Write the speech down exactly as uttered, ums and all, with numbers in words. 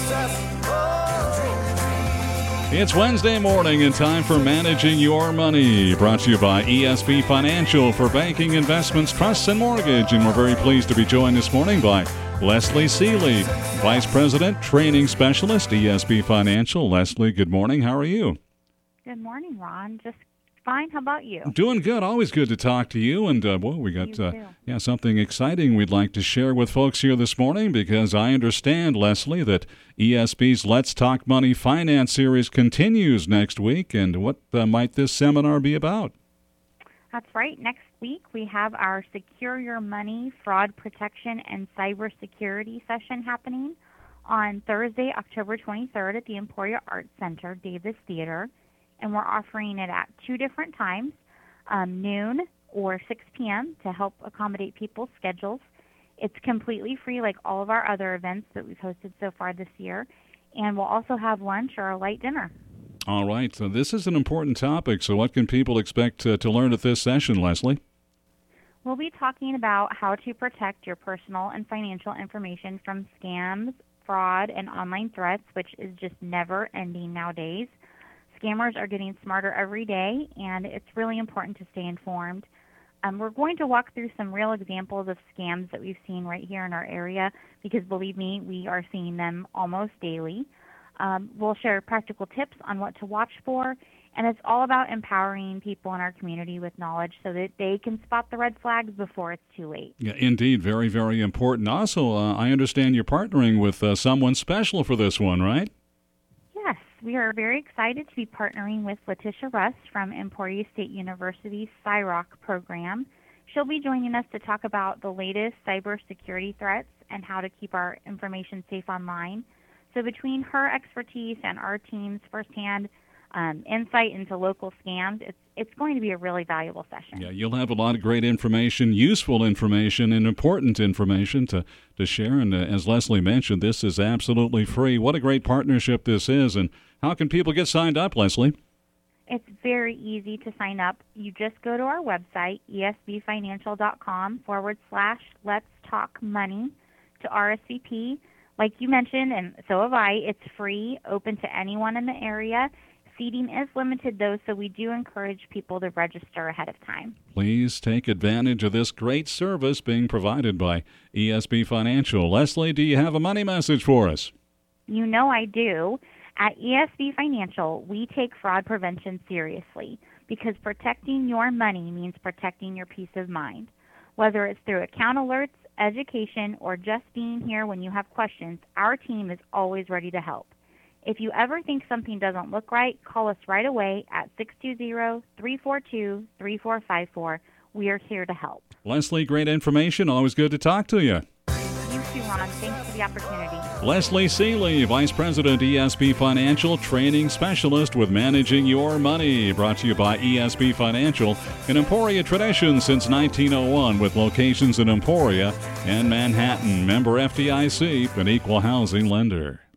It's Wednesday morning and time for Managing Your Money, brought to you by E S B Financial for banking, investments, trusts, and mortgage. And we're very pleased to be joined this morning by Leslie Seeley, Vice President, Training Specialist, E S B Financial. Leslie, good morning. How are you? Good morning, Ron. Just fine. How about you? Doing good. Always good to talk to you. And, uh, well, we got uh, yeah something exciting we'd like to share with folks here this morning, because I understand, Leslie, that E S B's Let's Talk Money Finance series continues next week. And what uh, might this seminar be about? That's right. Next week, we have our Secure Your Money Fraud Protection and Cybersecurity session happening on Thursday, October twenty-third at the Emporia Arts Center, Davis Theater. And we're offering it at two different times, um, noon or six p.m. to help accommodate people's schedules. It's completely free, like all of our other events that we've hosted so far this year. And we'll also have lunch or a light dinner. All right. So this is an important topic. So what can people expect to, to learn at this session, Leslie? We'll be talking about how to protect your personal and financial information from scams, fraud, and online threats, which is just never ending nowadays. Scammers are getting smarter every day, and it's really important to stay informed. Um, we're going to walk through some real examples of scams that we've seen right here in our area, because believe me, we are seeing them almost daily. Um, we'll share practical tips on what to watch for, and it's all about empowering people in our community with knowledge so that they can spot the red flags before it's too late. Yeah, indeed. Very, very important. Also, uh, I understand you're partnering with uh, someone special for this one, right? Yes, we are very excited to be partnering with Letitia Russ from Emporia State University's C Y R O C program. She'll be joining us to talk about the latest cybersecurity threats and how to keep our information safe online. So between her expertise and our team's firsthand um, insight into local scams, it's it's going to be a really valuable session. Yeah, you'll have a lot of great information, useful information, and important information to, to share. And uh, as Leslie mentioned, this is absolutely free. What a great partnership this is. And how can people get signed up, Leslie? It's very easy to sign up. You just go to our website, esbfinancial.com forward slash let's talk money to R S V P. Like you mentioned, and so have I, it's free, open to anyone in the area. Seating is limited, though, so we do encourage people to register ahead of time. Please take advantage of this great service being provided by E S B Financial. Leslie, do you have a money message for us? You know I do. At E S B Financial, we take fraud prevention seriously, because protecting your money means protecting your peace of mind. Whether it's through account alerts, education, or just being here when you have questions, our team is always ready to help. If you ever think something doesn't look right, call us right away at six two zero, three four two, three four five four. We are here to help. Leslie, great information. Always good to talk to you. You too, Ron. Thanks for the opportunity. Leslie Seeley, Vice President, E S B Financial, Training Specialist with Managing Your Money. Brought to you by E S B Financial, an Emporia tradition since nineteen oh one, with locations in Emporia and Manhattan. Member F D I C, an equal housing lender.